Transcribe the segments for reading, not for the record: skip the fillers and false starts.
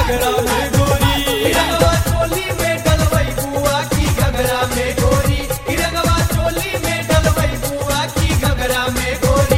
घगरा में गोरी रंगवा चोली में डलवई बुआ की घगरा में गोरी रंगवा चोली में डलवई बुआ की घगरा में गोरी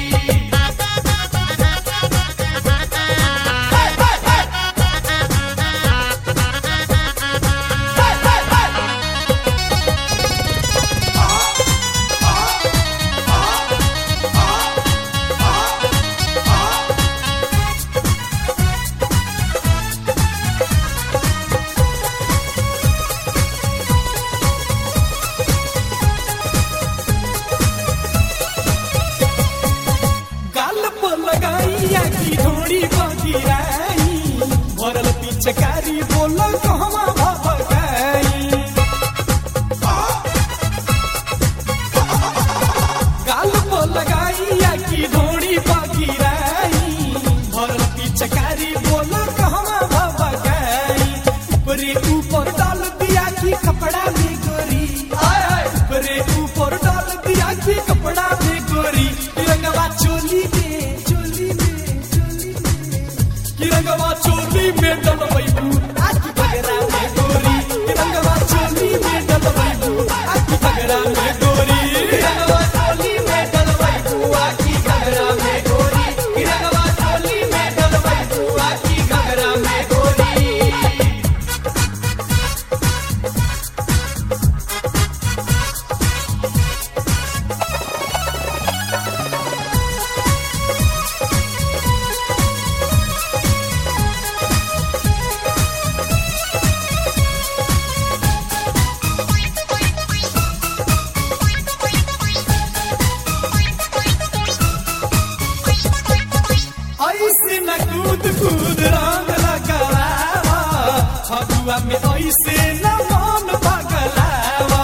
लगाइया की ढोड़ी बगिराई भरल पिचकारी बोल कहवा भगाई गाल पर लगाइया की ढोड़ी बगिराई भरल पिचकारी बोल कहवा भगाई ऊपरे ऊपर डाल दिया की कपड़ा में गोरी ऊपरे ऊपर डाल दिया की कपड़ा में गोरी रंगवा चोली रंगवा चोली में डलवैबू आज घगरा में गोरी रंगवा चोली में डलवैबू आज घगरा में गोरी रंगवा चोली में डलवई बुआ की घगरा में गोरी रंगवा चोली में डलवई बुआ की घगरा में गोरी ऐसे न कूद कूद रंग लगावा फगुआ में ऐसे न मन पगलावा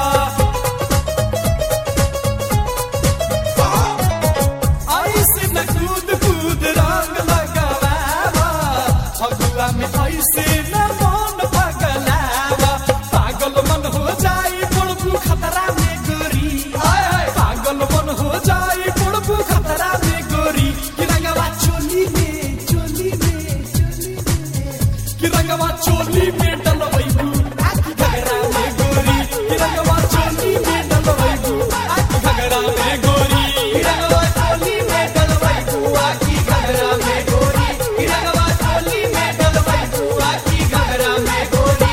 ऐसे न कूद कूद रंग लगावा फगुआ में ऐसे न मन पगलावा पागल मन हो जाई पड़बू खतरा में गोरी पागल मन हो जाई पड़बू खतरा में गोरी रंगवा चोली में डलवैबू आज घगरा में गोरी रंगवा चोली में डलवैबू आज घगरा में गोरी रंगवा चोली में डलवई बुआ की घगरा में गोरी रंगवा चोली में डलवई बुआ की घगरा में गोरी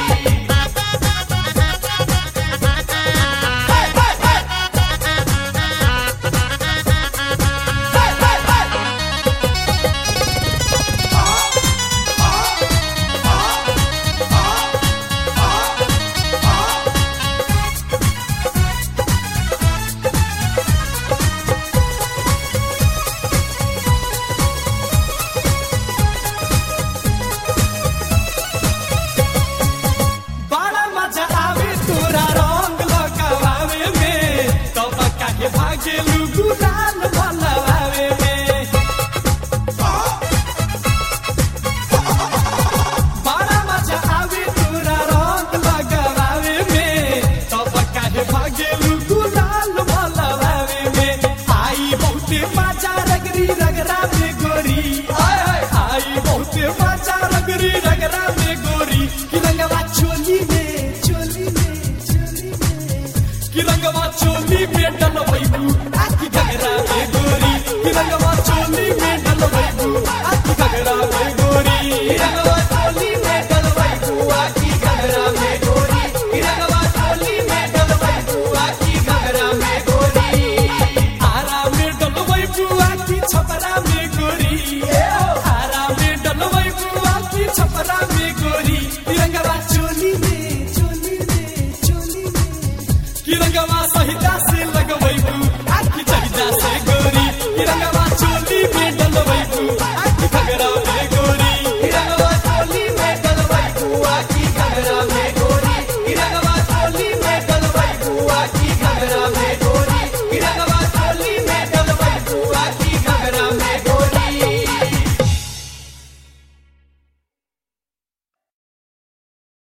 बड़ा मजा आवे तोरा रंग लगावे में तब काहे भागेलू गुलाल भलवावे में बड़ा मजा आवे तोरा रंग लगावे में तब काहे भागेलू गुलाल भलवावे में आई बहुते मजा रगरी रगरा में गोरी आई बहुते मजा रगरी रगरा में गोरी